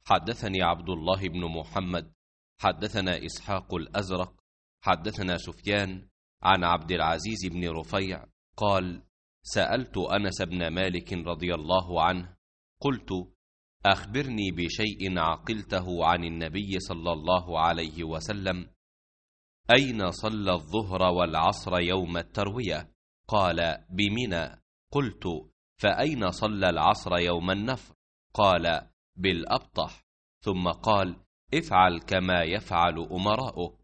حدثني عبد الله بن محمد حدثنا إسحاق الأزرق حدثنا سفيان عن عبد العزيز بن رفيع قال: سألت أنس بن مالك رضي الله عنه قلت: أخبرني بشيء عقلته عن النبي صلى الله عليه وسلم، أين صلى الظهر والعصر يوم التروية؟ قال: بمنى. قلت: فأين صلى العصر يوم النفر؟ قال: بالأبطح. ثم قال: افعل كما يفعل أمراؤك.